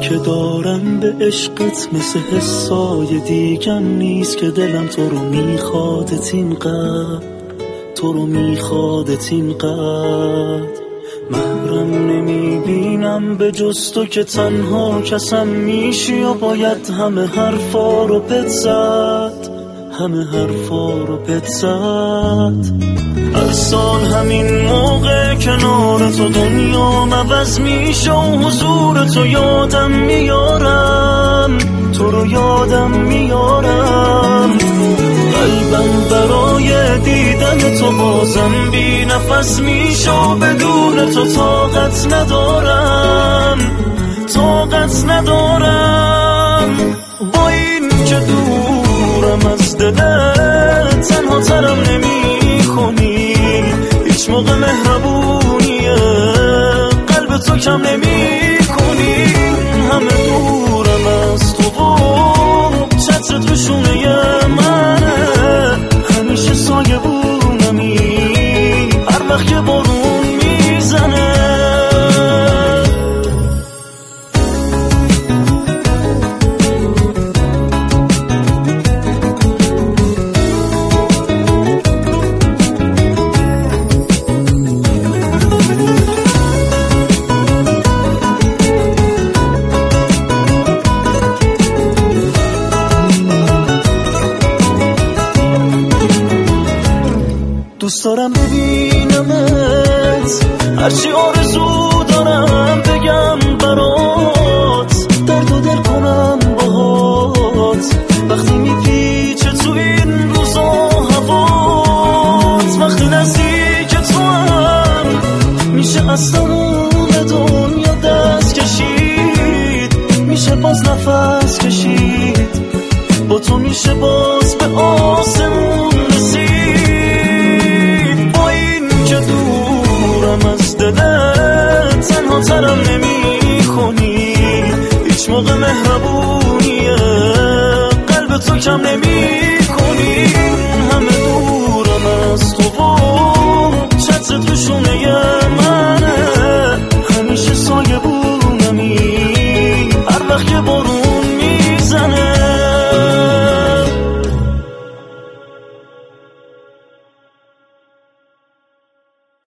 که دارم به عشقت مثل حسای دیگم نیست که دلم تو رو میخوادت اینقدر، تو رو میخوادت اینقدر. محرم نمیبینم به جز تو که تنها کسم میشی و باید همه حرفا رو پت زد، همه حرفا رو پت زد. هر سال همین موقع کنار تو دنیا عوض میشه و حضور تو یادم میارم، تو رو یادم میارم. قلبم برای دیدن تو بازم بی نفس میشه و بدون تو طاقت ندارم، طاقت ندارم. با این که دورم از دلت تنها ترم نمی کنی، هیچ موقع مهربونیه قلب تو کم نمی کنی. همه دورم از تو و چترت رو شونه منه، همیشه سایه بونمی هر وقت که بارون میزنه. دوست دارم ببینمت، هرچی آرزو دارم بگم برات، درد و دل کنم باهات. وقتی میپیچه تو این روزا هوات، وقتی نزدیک تو هم میشه از تموم دنیا دست کشید، میشه باز نفس کشید، با تو میشه باز به آسمون رسید. از دلت تنها ترم نمی کنی، هیچ موقع مهربونیه قلب تو کم نمی کنی. همه دورم از تو و چترت رو شونه من،